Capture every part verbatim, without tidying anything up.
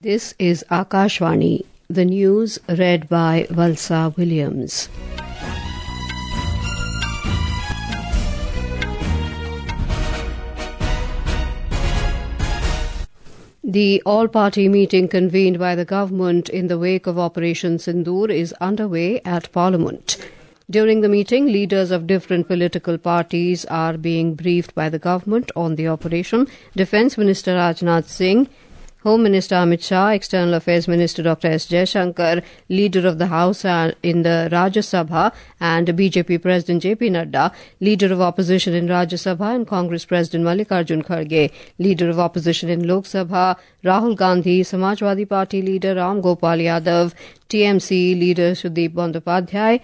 This is Akashvani, the news read by Valsa Williams. The all-party meeting convened by the government in the wake of Operation Sindoor is underway at Parliament. During the meeting, leaders of different political parties are being briefed by the government on the operation. Defence Minister Rajnath Singh, Home Minister Amit Shah, External Affairs Minister Doctor S. Jaishankar, Leader of the House in the Rajya Sabha, and B J P President J P Nadda, Leader of Opposition in Rajya Sabha, and Congress President Mallikarjun Kharge, Leader of Opposition in Lok Sabha, Rahul Gandhi, Samajwadi Party Leader Ram Gopal Yadav, T M C Leader Sudeep Bandyopadhyay,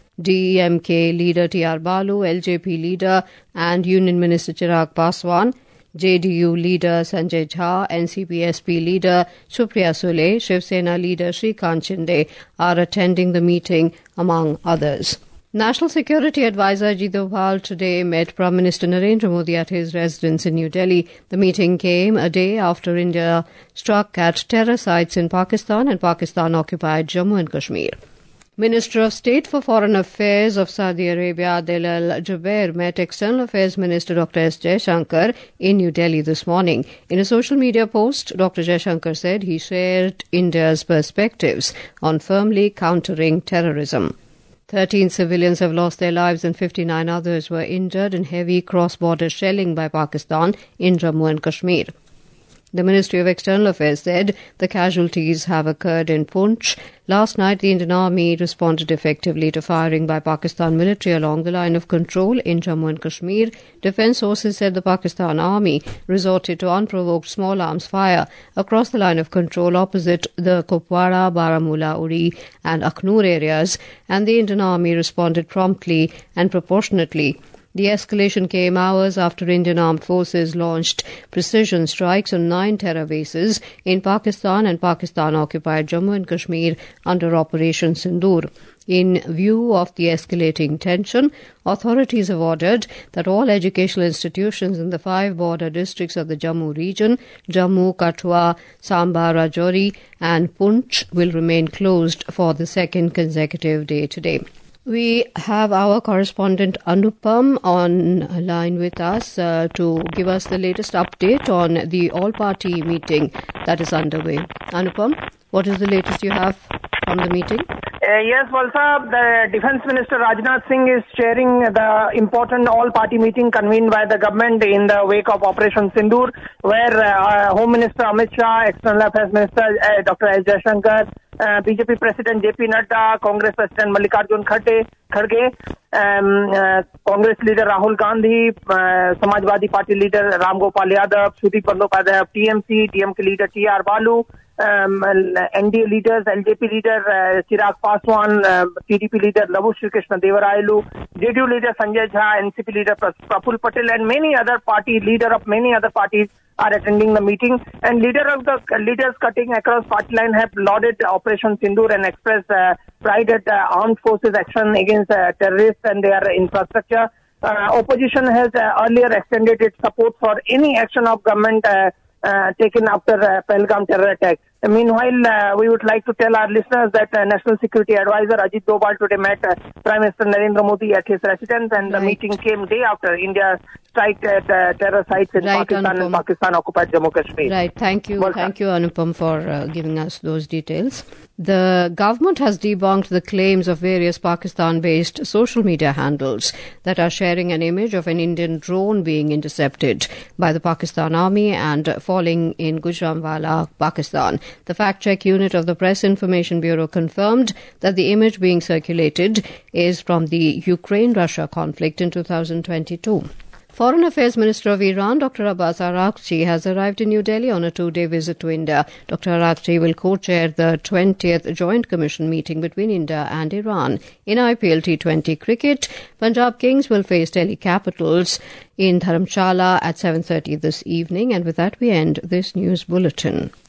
D M K Leader T R Balu, L J P Leader and Union Minister Chirag Paswan, J D U Leader Sanjay Jha, N C P S P Leader Supriya Sule, Shiv Sena Leader Shrikant Shinde are attending the meeting, among others. National Security Advisor Ajit Doval today met Prime Minister Narendra Modi at his residence in New Delhi. The meeting came a day after India struck at terror sites in Pakistan and Pakistan-occupied Jammu and Kashmir. Minister of State for Foreign Affairs of Saudi Arabia, Adel Al-Jubair, met External Affairs Minister Doctor S. Jaishankar in New Delhi this morning. In a social media post, Doctor Jaishankar said he shared India's perspectives on firmly countering terrorism. Thirteen civilians have lost their lives and fifty-nine others were injured in heavy cross-border shelling by Pakistan in Jammu and Kashmir. The Ministry of External Affairs said the casualties have occurred in Poonch. Last night, the Indian Army responded effectively to firing by Pakistan military along the line of control in Jammu and Kashmir. Defence sources said the Pakistan Army resorted to unprovoked small arms fire across the line of control opposite the Kupwara, Baramulla, Uri and Akhnur areas, and the Indian Army responded promptly and proportionately. The escalation came hours after Indian armed forces launched precision strikes on nine terror bases in Pakistan and Pakistan-occupied Jammu and Kashmir under Operation Sindoor. In view of the escalating tension, authorities have ordered that all educational institutions in the five border districts of the Jammu region, Jammu, Kathua, Samba, Rajouri and Poonch, will remain closed for the second consecutive day today. We have our correspondent Anupam on line with us uh, to give us the latest update on the all-party meeting that is underway. Anupam, what is the latest you have from the meeting? Uh, yes, Valsa, the Defence Minister Rajnath Singh is chairing the important all-party meeting convened by the government in the wake of Operation Sindoor, where uh, Home Minister Amit Shah, External Affairs Minister uh, Doctor S. Jaishankar, uh, B J P President J P Nadda, Congress President Mallikarjun Kharge, um, uh, Congress Leader Rahul Gandhi, uh, Samajwadi Party Leader Ram Gopal Yadav, Sudeep Bandyopadhyay, T M C, D M K Leader T R Balu, Um, N D A leaders, L J P leader uh, Chirag Paswan, uh, T D P leader Labu Shri Krishna Devarayelu, J D U leader Sanjay Jha, N C P leader Praful Patel, and many other party leader of many other parties are attending the meeting. And leader of the uh, leaders cutting across party line have lauded Operation Sindoor and expressed uh, pride at uh, armed forces action against uh, terrorists and their infrastructure. Uh, opposition has uh, earlier extended its support for any action of government uh, Uh, taken after uh, Pahalgam terror attack. Uh, meanwhile, uh, we would like to tell our listeners that uh, National Security Advisor Ajit Doval today met uh, Prime Minister Narendra Modi at his residence, and right. The meeting came day after India strike at uh, terror sites in right, Pakistan Anupam. and Pakistan-occupied Jammu Kashmir. Right. Thank you. Welcome. Thank you, Anupam, for uh, giving us those details. The government has debunked the claims of various Pakistan-based social media handles that are sharing an image of an Indian drone being intercepted by the Pakistan Army and falling in Gujranwala, Pakistan. The fact-check unit of the Press Information Bureau confirmed that the image being circulated is from the Ukraine-Russia conflict in two thousand twenty-two. Foreign Affairs Minister of Iran, Doctor Abbas Araghchi, has arrived in New Delhi on a two-day visit to India. Doctor Araghchi will co-chair the twentieth Joint Commission meeting between India and Iran. In I P L T twenty cricket, Punjab Kings will face Delhi Capitals in Dharamshala at seven thirty this evening. And with that, we end this news bulletin.